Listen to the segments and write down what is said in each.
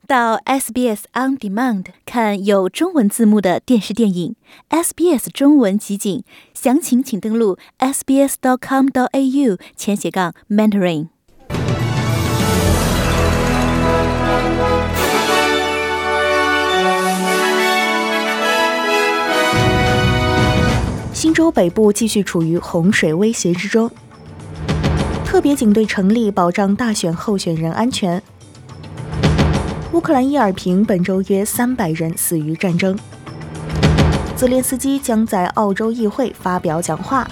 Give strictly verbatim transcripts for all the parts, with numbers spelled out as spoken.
到 S B S On Demand 看有中文字幕的电视电影 S B S 中文集锦，详情请登录 s b s dot com dot a u 前斜杠 mentoring。 新州北部继续处于洪水威胁之中，特别警队成立保障大选候选人安全。乌克兰伊尔平本周约三百人死于战争。泽连斯基将在澳洲议会发表讲话。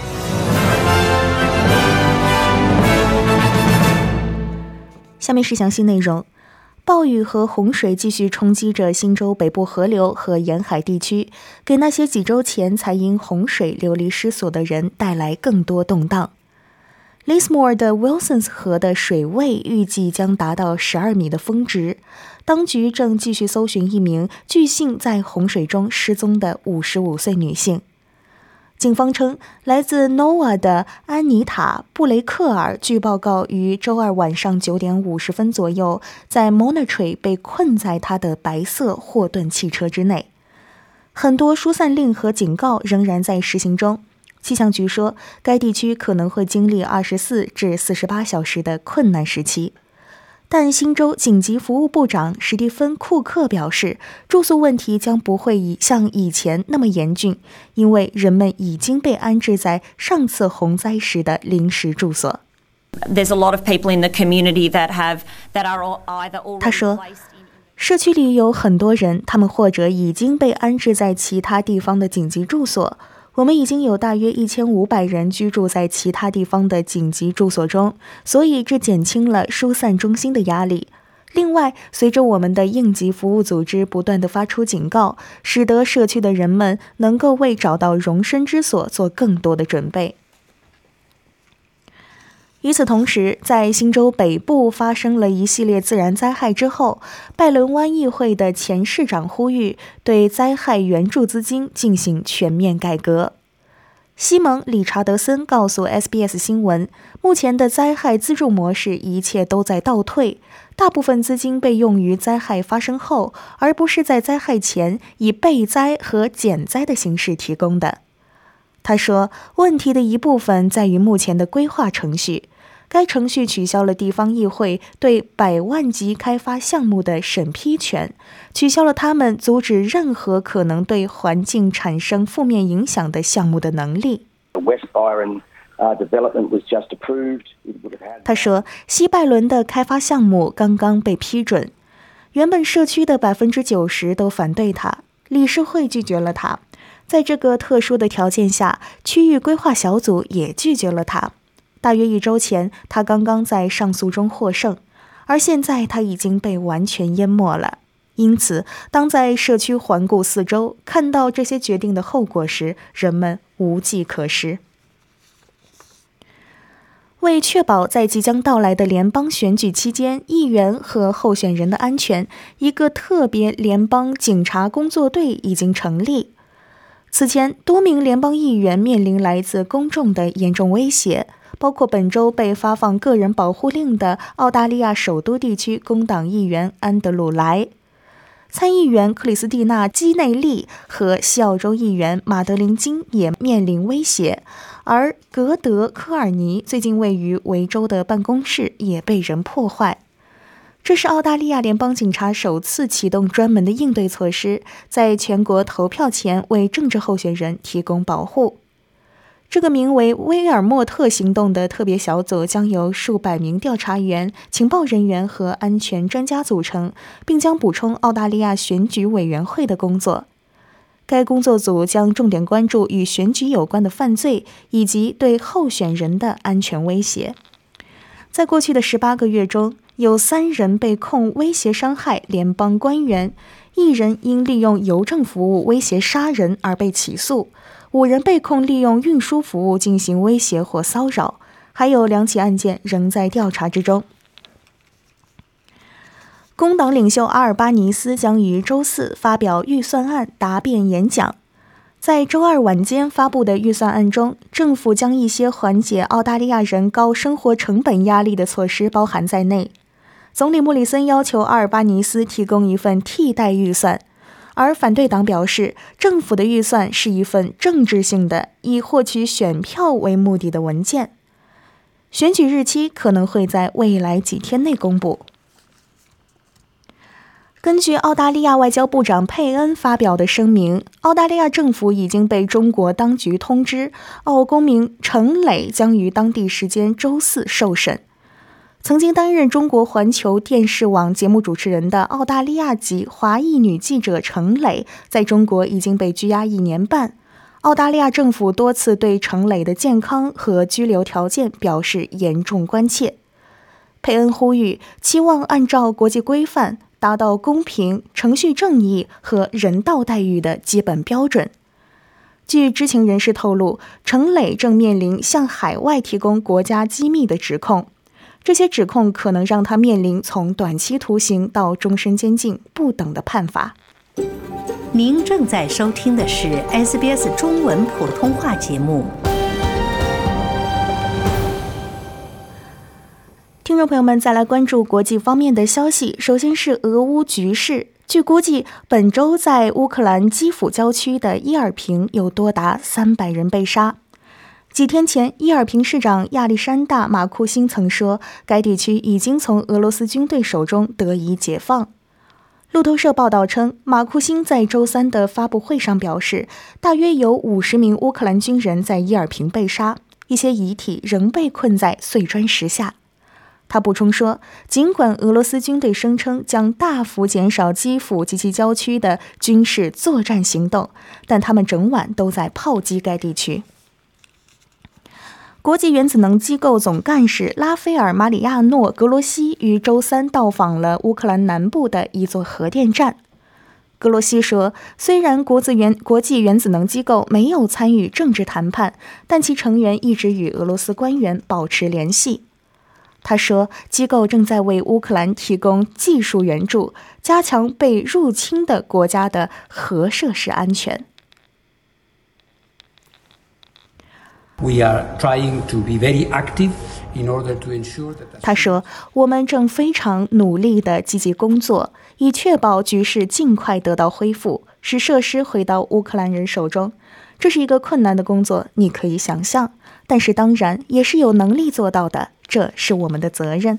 下面是详细内容。暴雨和洪水继续冲击着新州北部河流和沿海地区，给那些几周前才因洪水流离失所的人带来更多动荡。Lismore 的 Wilsons 河的水位预计将达到十二米的峰值，当局正继续搜寻一名据信在洪水中失踪的五十五岁女性。警方称，来自 Noah 的安妮塔·布雷克尔据报告于周二晚上九点五十分左右在 Monterey 被困在他的白色霍顿汽车之内。很多疏散令和警告仍然在实行中。气象局说，该地区可能会经历二十四至四十八小时的困难时期。但新州紧急服务部长史蒂芬·库克表示，住宿问题将不会像以前那么严峻，因为人们已经被安置在上次洪灾时的临时住所。他说，社区里有很多人，他们或者已经被安置在其他地方的紧急住所。我们已经有大约一千五百人居住在其他地方的紧急住所中，所以这减轻了疏散中心的压力。另外，随着我们的应急服务组织不断地发出警告，使得社区的人们能够为找到容身之所做更多的准备。与此同时，在新州北部发生了一系列自然灾害之后，拜伦湾议会的前市长呼吁对灾害援助资金进行全面改革。西蒙·理查德森告诉 S B S 新闻，目前的灾害资助模式一切都在倒退，大部分资金被用于灾害发生后，而不是在灾害前以备灾和减灾的形式提供的。他说，问题的一部分在于目前的规划程序，该程序取消了地方议会对百万级开发项目的审批权，取消了他们阻止任何可能对环境产生负面影响的项目的能力。他说，西拜伦的开发项目刚刚被批准，原本社区的 百分之九十 都反对它，理事会拒绝了它。在这个特殊的条件下，区域规划小组也拒绝了它。大约一周前，他刚刚在上诉中获胜，而现在他已经被完全淹没了。因此，当在社区环顾四周，看到这些决定的后果时，人们无计可施。为确保在即将到来的联邦选举期间，议员和候选人的安全，一个特别联邦警察工作队已经成立。此前，多名联邦议员面临来自公众的严重威胁，包括本周被发放个人保护令的澳大利亚首都地区工党议员安德鲁·莱、参议员克里斯蒂娜·基内利和西澳洲议员马德琳·金也面临威胁，而格德·科尔尼最近位于维州的办公室也被人破坏。这是澳大利亚联邦警察首次启动专门的应对措施，在全国投票前为政治候选人提供保护。这个名为威尔莫特行动的特别小组将由数百名调查员、情报人员和安全专家组成，并将补充澳大利亚选举委员会的工作。该工作组将重点关注与选举有关的犯罪以及对候选人的安全威胁。在过去的十八个月中，有三人被控威胁伤害联邦官员，一人因利用邮政服务威胁杀人而被起诉，五人被控利用运输服务进行威胁或骚扰，还有两起案件仍在调查之中。工党领袖阿尔巴尼斯将于周四发表预算案答辩演讲。在周二晚间发布的预算案中，政府将一些缓解澳大利亚人高生活成本压力的措施包含在内。 总理莫里森要求阿尔巴尼斯提供一份替代预算，而反对党表示，政府的预算是一份政治性的、以获取选票为目的的文件。选举日期可能会在未来几天内公布。根据澳大利亚外交部长佩恩发表的声明，澳大利亚政府已经被中国当局通知，澳公民程磊将于当地时间周四受审。曾经担任中国环球电视网节目主持人的澳大利亚籍华裔女记者程磊，在中国已经被拘押一年半。澳大利亚政府多次对程磊的健康和居留条件表示严重关切。佩恩呼吁，期望按照国际规范，达到公平、程序正义和人道待遇的基本标准。据知情人士透露，程磊正面临向海外提供国家机密的指控，这些指控可能让他面临从短期徒刑到终身监禁不等的判罚。 您正在收听的是 S B S 中文普通话节目。 听众朋友们，再来关注国际方面的消息。首先是俄乌局势，据估计，本周在乌克兰基辅郊区的伊尔平有多达三百人被杀。几天前，伊尔平市长亚历山大·马库辛曾说，该地区已经从俄罗斯军队手中得以解放。路透社报道称，马库辛在周三的发布会上表示，大约有五十名乌克兰军人在伊尔平被杀，一些遗体仍被困在碎砖石下。他补充说，尽管俄罗斯军队声称将大幅减少基辅及其郊区的军事作战行动，但他们整晚都在炮击该地区。国际原子能机构总干事拉斐尔·马里亚诺·格罗西于周三到访了乌克兰南部的一座核电站。格罗西说，虽然国际原国际原子能机构没有参与政治谈判，但其成员一直与俄罗斯官员保持联系。他说，机构正在为乌克兰提供技术援助，加强被入侵的国家的核设施安全。他说，我们正非常努力地积极工作，以确保局势尽快得到恢复，使设施回到乌克兰人手中。这是一个困难的工作，你可以想象，但是当然也是有能力做到的，这是我们的责任。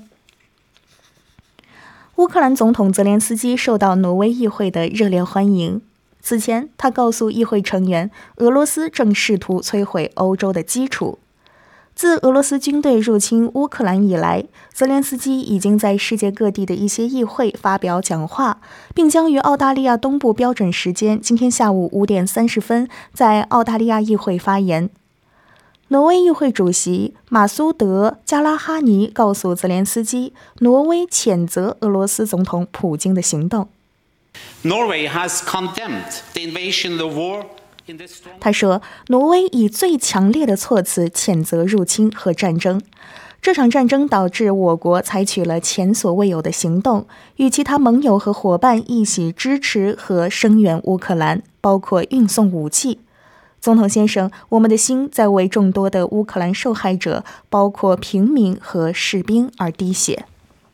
乌克兰总统泽连斯基受到挪威议会的热烈欢迎。此前，他告诉议会成员，俄罗斯正试图摧毁欧洲的基础。自俄罗斯军队入侵乌克兰以来，泽连斯基已经在世界各地的一些议会发表讲话，并将于澳大利亚东部标准时间今天下午五点三十分在澳大利亚议会发言。挪威议会主席马苏德·加拉哈尼告诉泽连斯基，挪威谴责俄罗斯总统普京的行动。 Norway has condemned the invasion of the war in this strong... 他说，挪威以最强烈的措辞谴责入侵和战争。这场战争导致我国采取了前所未有的行动，与其他盟友和伙伴一起支持和声援乌克兰，包括运送武器。总统先生，我们的心在为众多的乌克兰受害者，包括平民和士兵而滴血。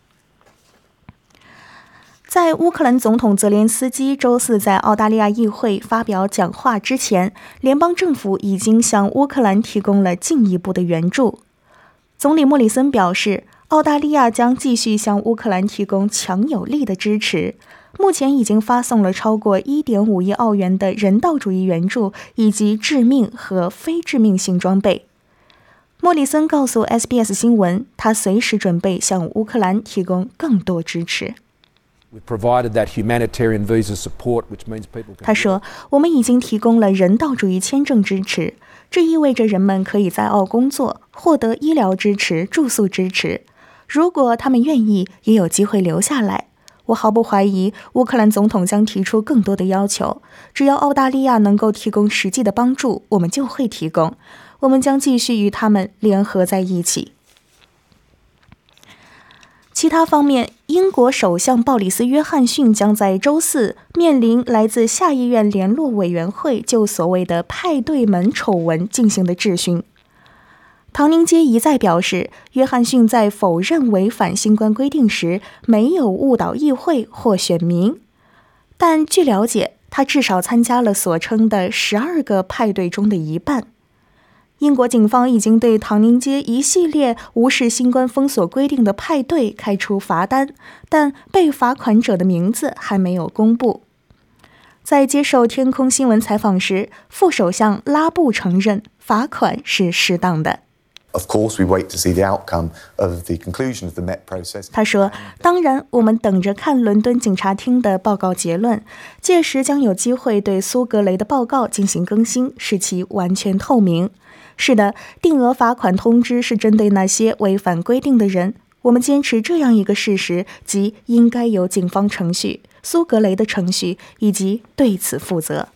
在乌克兰总统泽连斯基周四在澳大利亚议会发表讲话之前，联邦政府已经向乌克兰提供了进一步的援助。总理莫里森表示，澳大利亚将继续向乌克兰提供强有力的支持，目前已经发送了超过 一点五亿澳元的人道主义援助，以及致命和非致命性装备。莫里森告诉 S B S 新闻，他随时准备向乌克兰提供更多支持。他说，我们已经提供了人道主义签证支持，这意味着人们可以在澳工作，获得医疗支持、住宿支持。如果他们愿意，也有机会留下来。我毫不怀疑，乌克兰总统将提出更多的要求。只要澳大利亚能够提供实际的帮助，我们就会提供。我们将继续与他们联合在一起。其他方面，英国首相鲍里斯·约翰逊将在周四面临来自下议院联络委员会就所谓的派对门丑闻进行的质询。 唐宁街一再表示，约翰逊在否认违反新冠规定时没有误导议会或选民，但据了解，他至少参加了所称的十二个派对中的一半。英国警方已经对唐宁街一系列无视新冠封锁规定的派对开出罚单，但被罚款者的名字还没有公布。在接受天空新闻采访时，副首相拉布承认罚款是适当的。 Of course, we wait to see the outcome of the conclusion of the Met process. 他说，当然，我们等着看伦敦警察厅的报告结论，届时将有机会对苏格雷的报告进行更新，使其完全透明。是的，定额罚款通知是针对那些违反规定的人。我们坚持这样一个事实，即应该有警方程序、苏格雷的程序，以及对此负责。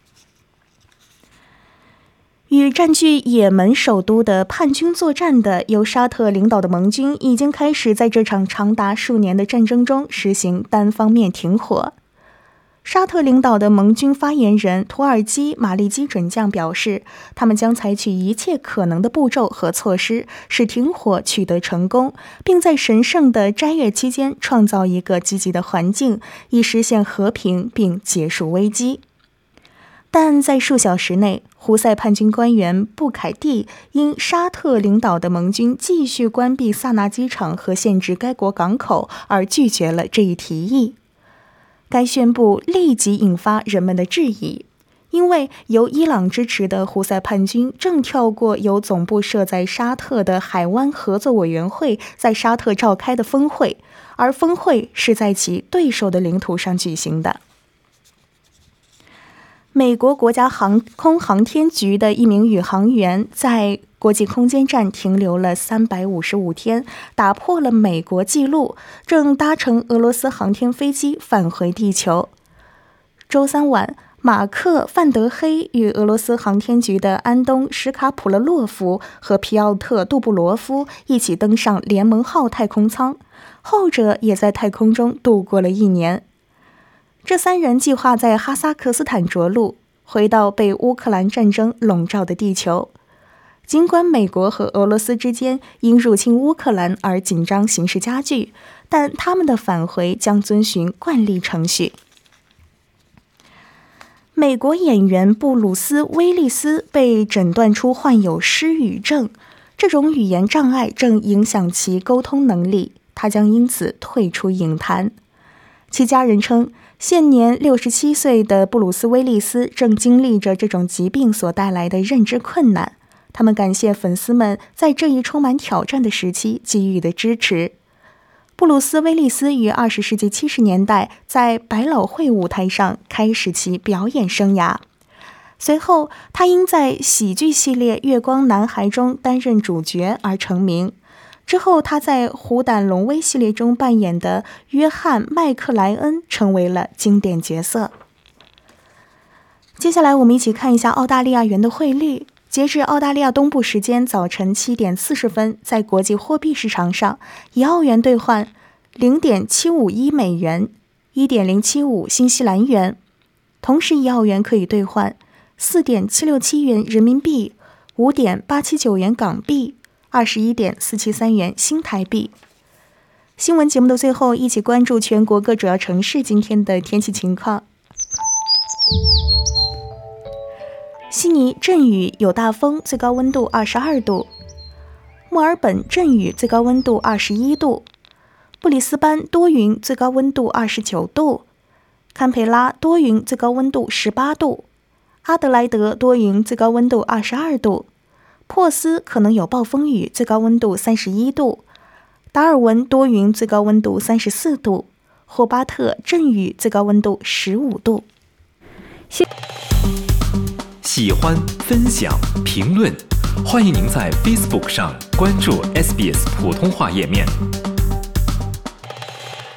与占据也门首都的叛军作战的由沙特领导的盟军已经开始在这场长达数年的战争中实行单方面停火。沙特领导的盟军发言人土耳其马利基准将表示，他们将采取一切可能的步骤和措施，使停火取得成功，并在神圣的斋月期间创造一个积极的环境，以实现和平并结束危机。但在数小时内，胡塞叛军官员布凯蒂因沙特领导的盟军继续关闭萨那机场和限制该国港口而拒绝了这一提议。该宣布立即引发人们的质疑，因为由伊朗支持的胡塞叛军正跳过由总部设在沙特的海湾合作委员会在沙特召开的峰会，而峰会是在其对手的领土上举行的。美国国家航空航天局的一名宇航员在国际空间站停留了三百五十五天，打破了美国纪录，正搭乘俄罗斯航天飞机返回地球。周三晚，马克·范德黑与俄罗斯航天局的安东·什卡普勒洛夫和皮奥特·杜布罗夫一起登上联盟号太空舱，后者也在太空中度过了一年。这三人计划在哈萨克斯坦着陆，回到被乌克兰战争笼罩的地球。尽管美国和俄罗斯之间因入侵乌克兰而紧张形势加剧，但他们的返回将遵循惯例程序。美国演员布鲁斯·威利斯被诊断出患有失语症，这种语言障碍正影响其沟通能力，他将因此退出影坛。其家人称，现年六十七岁的布鲁斯·威利斯正经历着这种疾病所带来的认知困难。他们感谢粉丝们在这一充满挑战的时期给予的支持。布鲁斯·威利斯于二十世纪七十年代在百老汇舞台上开始其表演生涯，随后他因在喜剧系列《月光男孩》中担任主角而成名。之后他在《虎胆龙威》系列中扮演的约翰·麦克莱恩成为了经典角色。接下来我们一起看一下澳大利亚元的汇率。截至澳大利亚东部时间早晨七点四十分，在国际货币市场上，一澳元兑换 零点七五一美元， 一点零七五新西兰元。同时一澳元可以兑换 四点七六七元人民币， 五点八七九元港币，二十一点四七三元新台币。新闻节目的最后，一起关注全国各主要城市今天的天气情况。悉尼阵雨有大风，最高温度二十二度；墨尔本阵雨，最高温度二十一度；布里斯班多云，最高温度二十九度；堪培拉多云，最高温度十八度；阿德莱德多云，最高温度二十二度；珀斯可能有暴风雨，最高温度三十一度；达尔文多云，最高温度三十四度；霍巴特阵雨，最高温度十五度。 喜欢、分享、评论，欢迎您在 Facebook 上关注 S B S 普通话页面。